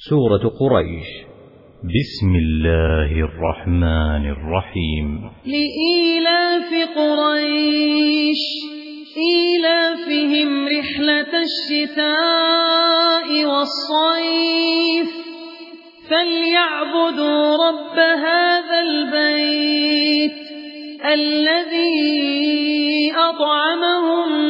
سورة قريش. بسم الله الرحمن الرحيم. لإيلاف قريش إيلافهم رحلة الشتاء والصيف فليعبدوا رب هذا البيت الذي أطعمهم